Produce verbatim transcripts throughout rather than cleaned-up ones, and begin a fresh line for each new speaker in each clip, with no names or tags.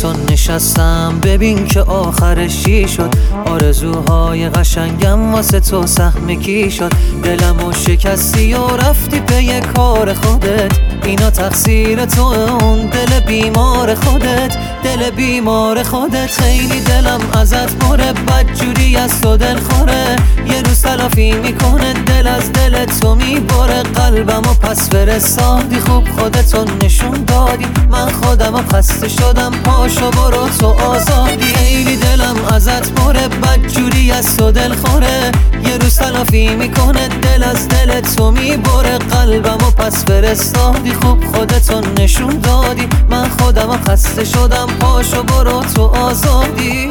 تو نشستم، ببین که آخرش چی شد. آرزوهای قشنگم واسه تو سهم کی شد. دلمو شکستی و رفتی پی کار خودت، اینا تقصیر تو، اون دل بیمار خودت، دل بیمار خودت. خیلی دلم ازت پره، بدجوری از تو دل خوره. یه روز تلافی میکنه، دل از دل تو میبره. قلبمو پس فرستادی، خوب خودتو نشون دادی. من خودمو خسته شدم، پاشو برو تو آزادی. خیلی دلم ازت پره، بدجوری از تو دل خوره. یه روز تلافی میکنه، دل از دل تو میبره. قلبمو پس فرستادی، خوب خودتو نشون دادی. من خودمو خسته شدم، پاشو برو تو آزادی.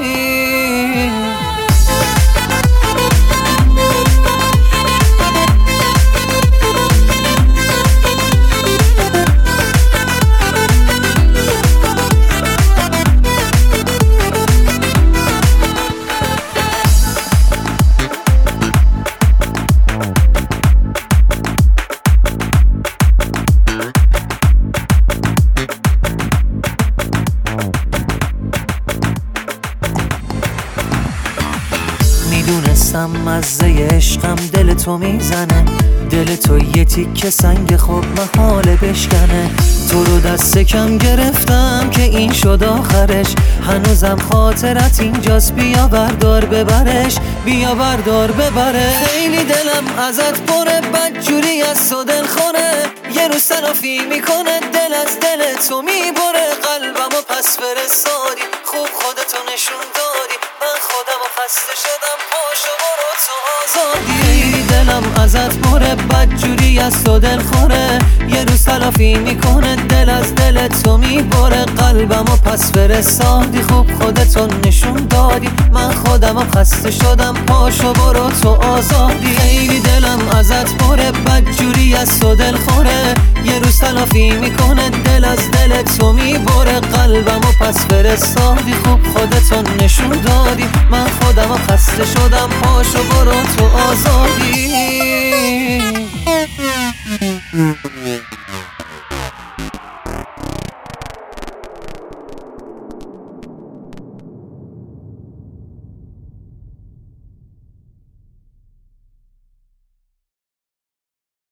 میدونستم مزه عشقم دل تو میزنه. دل تو یه تیکه سنگ، خب محاله بشکنه. تو رو دست کم گرفتم که این شد آخرش. هنوزم خاطرت اینجاست، بیا بردار ببرش، بیا بردار ببره. خیلی دلم ازت پره، بدجوری از تو دل خوره. یه روز تلافی میکنه، دل از دل تو میبره. قلبمو پس فرستادی، خوب خودتو نشون دادی. من خودمو خسته شدم، پاشو برو تو آزادی. دلم ازت پره، بدجوری از تو دل خوره. یه روز تلافی میکنه، دل از دل تو میبره. قلبمو پس فرستادی، خوب خودتو نشون دادی. من خودمو خسته شدم، پاشو برو تو آزادی. خیلی دلم ازت پره، بدجوری از تو دل خوره. یه روز تلافی میکنه، دل از دل تو میبره. قلبمو پس فرستادی، خوب خودتو نشون دادی. من خودمو خسته شدم، پاشو برو تو آزادی.